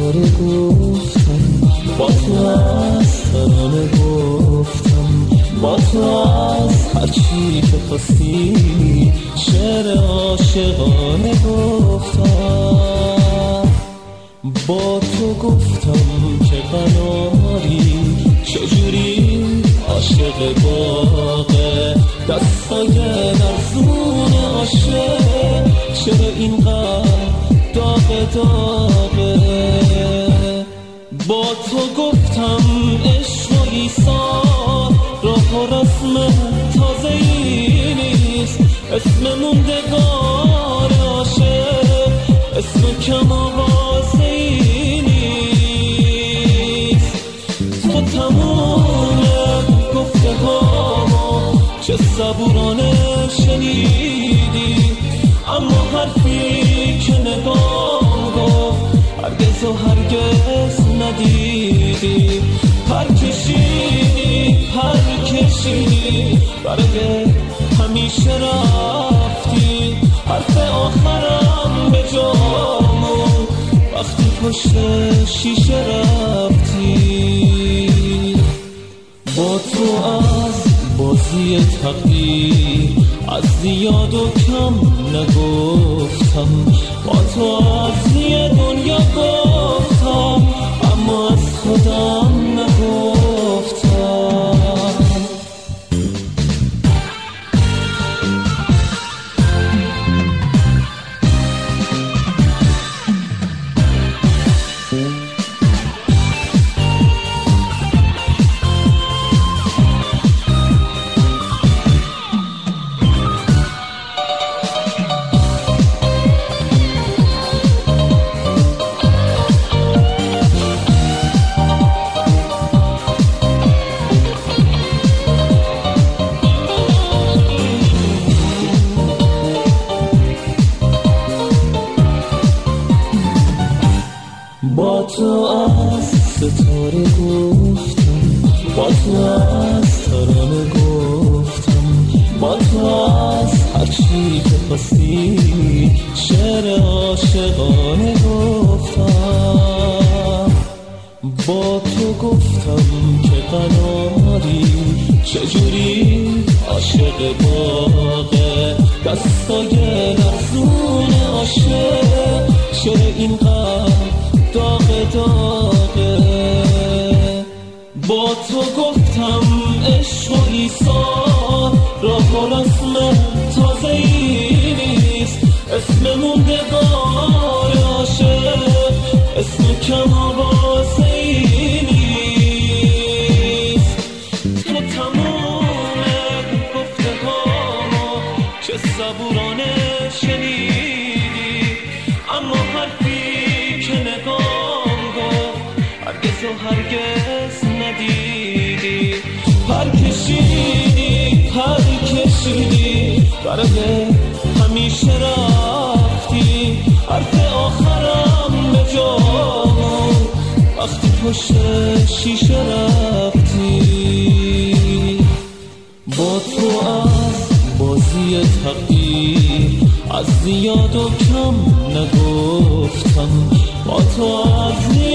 ستاره گفتم، با تو از ترانه گفتم، با تو از هرچی که خواستی شعر عاشقانه گفتم. با تو گفتم که قناری چجوری عاشق باغه، دستای لرزون عاشق چرا اینقدر داغ داغه. با تو گفتم عشق و ایثار راه و رسم تازه‌ای نیست، اسم موندگار عاشق اسم کم آوازه‌ای نیست. تو تموم گفته هامو چه صبورانه شنیدی، اما حرفی که نگام گفت هرگز و هرگز ندیدی. پر کشیدی برای همیشه رفتی، حرف آخرم به جامون وقتی پشت شیشه رفتی. با تو از بازی تقدیر از زیاد و کم نگفتم، با تو از یه دنیا گفتم اما از خودم نگفتم. با تو از ستاره گفتم، با تو از ترانه گفتم، با تو از هرچی که خواستی شعر عاشقانه گفتم. با تو گفتم که قناری چجوری عاشق باغه، دستای لرزون عاشق چرا اینقدر داغ داغه. با تو گفتم عشق و ایثار راه و رسم تازه‌ای نیست، اسم موندگار عاشق اسم کم آوازه‌ای نیست. تو تموم گفته هامو چه صبورانه شنیدی، اما حرفی که نگام گفت هرگز و هرگز ندیدی. پر کشیدی برای همیشه رفتی، حرف آخرم به جامون وقتی پشت شیشه رفتی. با تو از بازی تقدیر از زیاد و کم نگفتم، با تو از